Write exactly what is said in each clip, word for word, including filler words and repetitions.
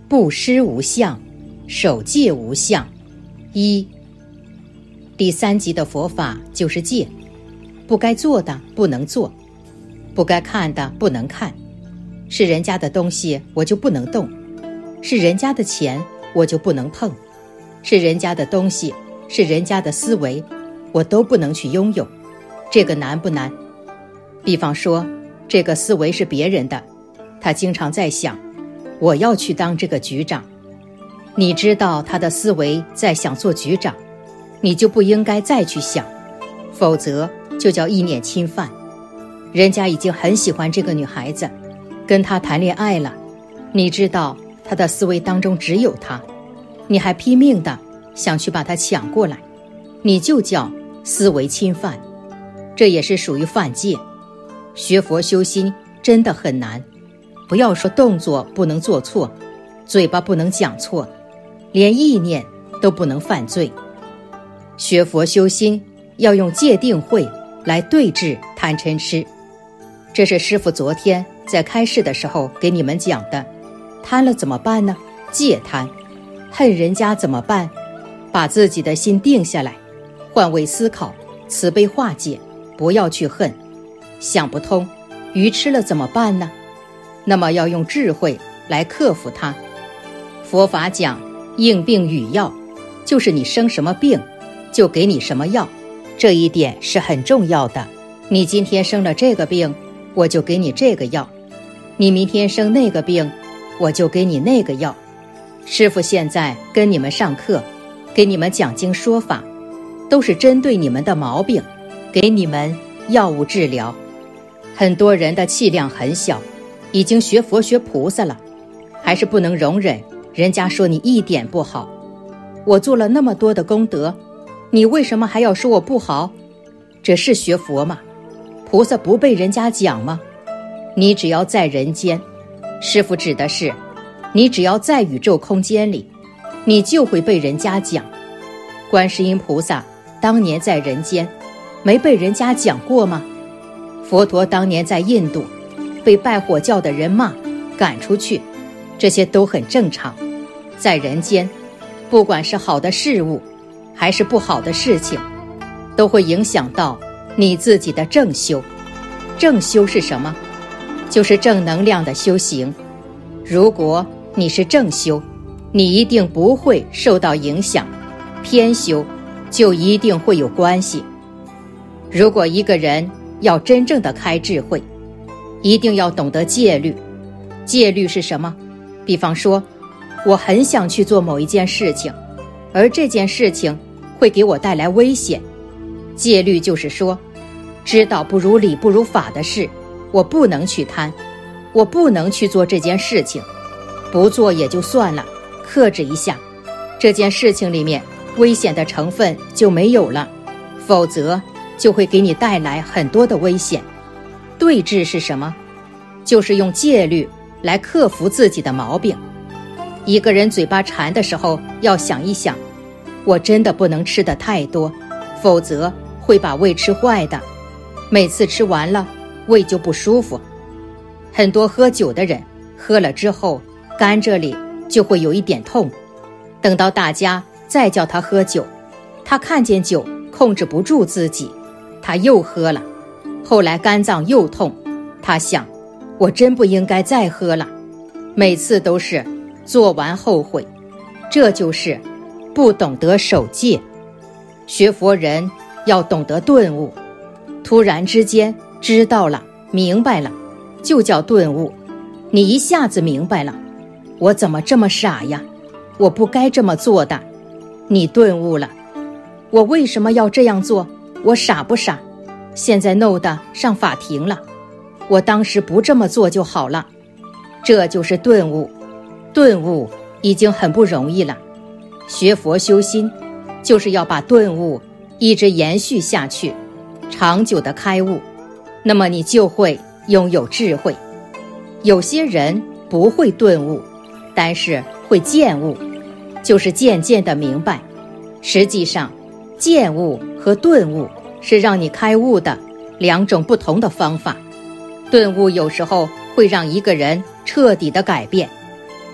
布施无相，守戒无相。一，第三级的佛法就是戒，不该做的不能做，不该看的不能看，是人家的东西我就不能动，是人家的钱我就不能碰，是人家的东西，是人家的思维，我都不能去拥有。这个难不难？比方说，这个思维是别人的，他经常在想，我要去当这个局长。你知道他的思维在想做局长，你就不应该再去想，否则就叫意念侵犯。人家已经很喜欢这个女孩子，跟她谈恋爱了，你知道她的思维当中只有她，你还拼命的想去把她抢过来，你就叫思维侵犯，这也是属于犯戒。学佛修心真的很难，不要说动作不能做错，嘴巴不能讲错，连意念都不能犯罪。学佛修心要用戒定慧来对治贪嗔痴，这是师父昨天在开示的时候给你们讲的。贪了怎么办呢？戒贪。恨人家怎么办？把自己的心定下来，换位思考，慈悲化解，不要去恨。想不通，愚痴了怎么办呢？那么要用智慧来克服它。佛法讲应病与药，就是你生什么病就给你什么药，这一点是很重要的。你今天生了这个病，我就给你这个药，你明天生那个病，我就给你那个药。师父现在跟你们上课，给你们讲经说法，都是针对你们的毛病，给你们药物治疗。很多人的气量很小，已经学佛学菩萨了，还是不能容忍人家说你一点不好。我做了那么多的功德，你为什么还要说我不好？这是学佛吗？菩萨不被人家讲吗？你只要在人间，师父指的是你只要在宇宙空间里，你就会被人家讲。观世音菩萨当年在人间没被人家讲过吗？佛陀当年在印度被拜火教的人骂赶出去，这些都很正常。在人间，不管是好的事物还是不好的事情，都会影响到你自己的正修。正修是什么？就是正能量的修行。如果你是正修，你一定不会受到影响，偏修就一定会有关系。如果一个人要真正的开智慧，一定要懂得戒律。戒律是什么？比方说，我很想去做某一件事情，而这件事情会给我带来危险。戒律就是说，知道不如理不如法的事，我不能去贪，我不能去做这件事情，不做也就算了，克制一下，这件事情里面危险的成分就没有了，否则就会给你带来很多的危险。对治是什么？就是用戒律来克服自己的毛病。一个人嘴巴馋的时候，要想一想，我真的不能吃得太多，否则会把胃吃坏的。每次吃完了，胃就不舒服。很多喝酒的人，喝了之后，肝这里就会有一点痛。等到大家再叫他喝酒，他看见酒控制不住自己，他又喝了。后来肝脏又痛，他想，我真不应该再喝了。每次都是做完后悔，这就是不懂得守戒。学佛人要懂得顿悟，突然之间知道了明白了，就叫顿悟。你一下子明白了，我怎么这么傻呀，我不该这么做的。你顿悟了，我为什么要这样做？我傻不傻？现在弄得上法庭了，我当时不这么做就好了。这就是顿悟。顿悟已经很不容易了，学佛修心就是要把顿悟一直延续下去，长久的开悟，那么你就会拥有智慧。有些人不会顿悟，但是会渐悟，就是渐渐的明白。实际上，渐悟和顿悟是让你开悟的两种不同的方法。顿悟有时候会让一个人彻底的改变，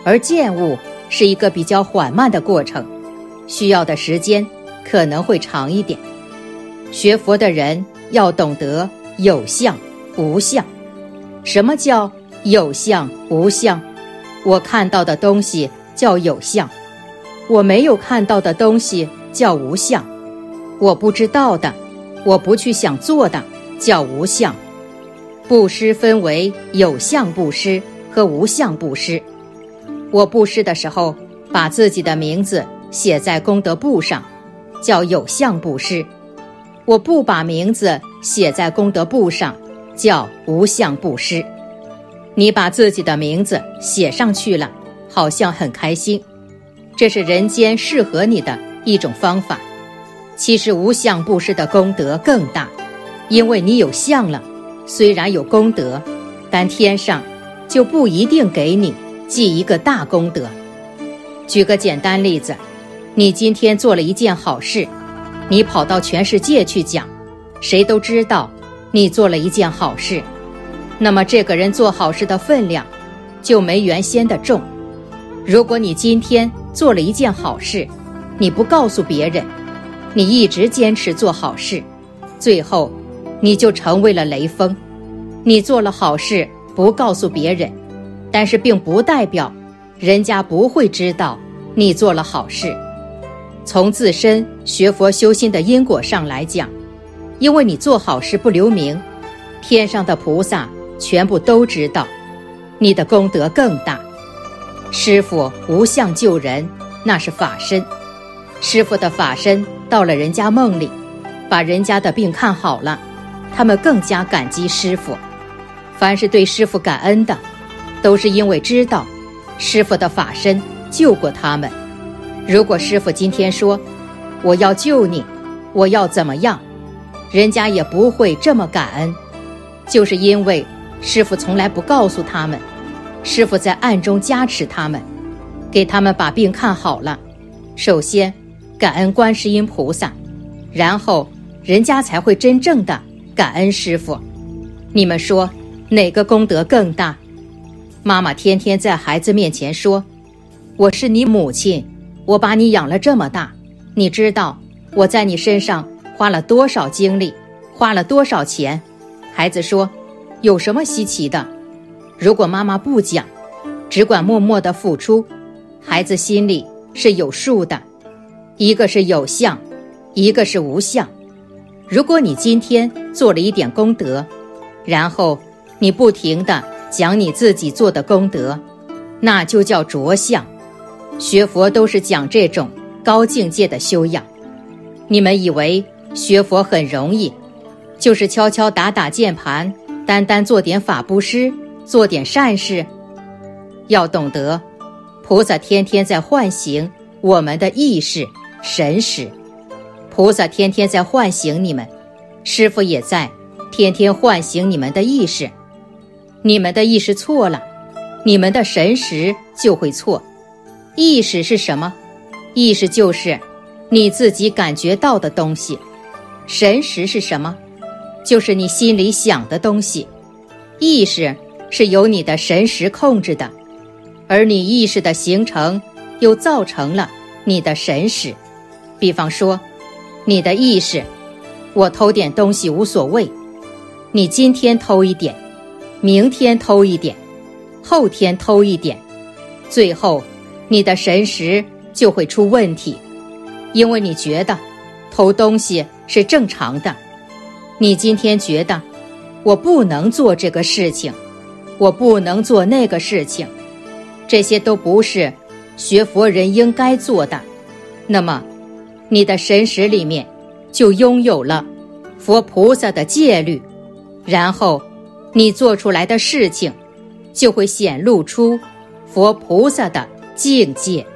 而见物是一个比较缓慢的过程，需要的时间可能会长一点。学佛的人要懂得有相无相。什么叫有相无相？我看到的东西叫有相，我没有看到的东西叫无相，我不知道的，我不去想做的叫无相。布施分为有相布施和无相布施。我布施的时候把自己的名字写在功德簿上，叫有相布施；我不把名字写在功德簿上，叫无相布施。你把自己的名字写上去了，好像很开心，这是人间适合你的一种方法。其实无相布施的功德更大，因为你有相了，虽然有功德，但天上就不一定给你记一个大功德。举个简单例子，你今天做了一件好事，你跑到全世界去讲，谁都知道你做了一件好事，那么这个人做好事的分量就没原先的重。如果你今天做了一件好事，你不告诉别人，你一直坚持做好事，最后你就成为了雷锋。你做了好事不告诉别人，但是并不代表人家不会知道你做了好事。从自身学佛修心的因果上来讲，因为你做好事不留名，天上的菩萨全部都知道，你的功德更大。师父无相救人，那是法身，师父的法身到了人家梦里，把人家的病看好了，他们更加感激师父。凡是对师父感恩的，都是因为知道师父的法身救过他们。如果师父今天说我要救你，我要怎么样，人家也不会这么感恩，就是因为师父从来不告诉他们，师父在暗中加持他们，给他们把病看好了。首先感恩观世音菩萨，然后人家才会真正的感恩师父。你们说哪个功德更大？妈妈天天在孩子面前说，我是你母亲，我把你养了这么大，你知道我在你身上花了多少精力，花了多少钱。孩子说，有什么稀奇的？如果妈妈不讲，只管默默地付出，孩子心里是有数的。一个是有相，一个是无相。如果你今天做了一点功德，然后你不停地讲你自己做的功德，那就叫着相。学佛都是讲这种高境界的修养。你们以为学佛很容易，就是敲敲打打键盘，单单做点法布施，做点善事？要懂得，菩萨天天在唤醒我们的意识神识，菩萨天天在唤醒你们，师父也在天天唤醒你们的意识。你们的意识错了，你们的神识就会错。意识是什么？意识就是你自己感觉到的东西。神识是什么？就是你心里想的东西。意识是由你的神识控制的，而你意识的形成又造成了你的神识。比方说，你的意识，我偷点东西无所谓，你今天偷一点，明天偷一点，后天偷一点，最后你的神识就会出问题，因为你觉得偷东西是正常的。你今天觉得我不能做这个事情，我不能做那个事情，这些都不是学佛人应该做的，那么你的神识里面就拥有了佛菩萨的戒律，然后你做出来的事情就会显露出佛菩萨的境界。